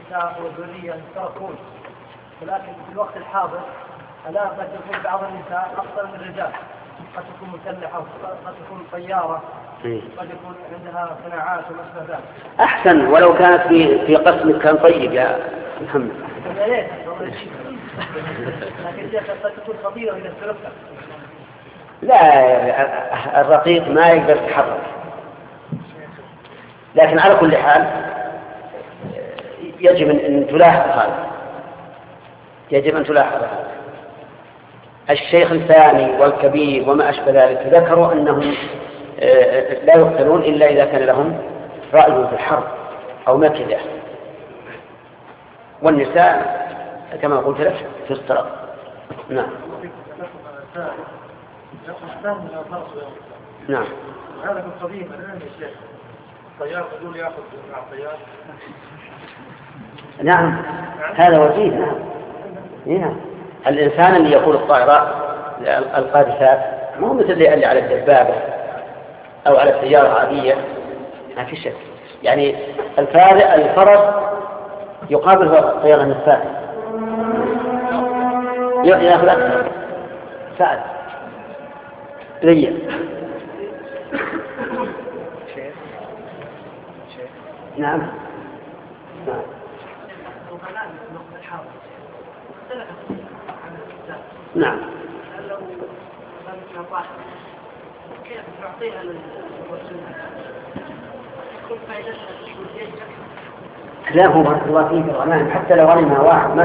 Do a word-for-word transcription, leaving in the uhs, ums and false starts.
النساء والذرية يتركون، ولكن في الوقت الحاضر ألا قد يكون بعض النساء أفضل من الرجال، قد تكون مسلحة وقد تكون طيارة، قد يكون عندها صناعات وما أشبه ذلك. أحسن ولو كانت في في قسم كان طيب يا محمد. يا ريت لكن شيخ قد تكون خطيرة إذا استلفتها. لا الرقيق ما يقدر يتحرك، لكن على كل حال يجب أن تلاحظ هذا، يجب أن تلاحظ هذا. الشيخ الثاني والكبير وما أشبه ذلك ذكروا أنهم لا يقتلون إلا إذا كان لهم رأي في الحرب أو مكده، والنساء كما قلت لك في الطرق. نعم نعم. هذا من قضية الآن يا شيخ الطيار بدون يأخذ مع الطيار. نعم هذا وجيه. نعم نعم. الإنسان اللي يقول الطائرات القاذفات مو مثل اللي على الدبابة أو على السيارة العادية، ما في شك. يعني الفرس يقابل الطيران الثاني يأخذ أكثر سعد ريا. نعم نعم. نعم. لا هو الله فيه الغنائم حتى لو غنمها واحد